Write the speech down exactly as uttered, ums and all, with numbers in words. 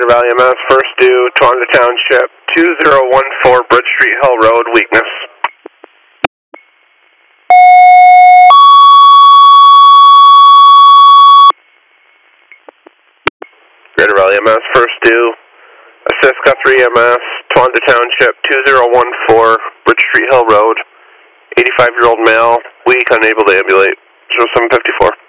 Greater Valley M S, first due, Towanda Township, two zero one four Bridge Street Hill Road, weakness. Greater Valley M S, first due, assist Guthrie M S, Towanda Township, two zero one four Bridge Street Hill Road, eighty-five year old male, weak, unable to ambulate, zero seven five four.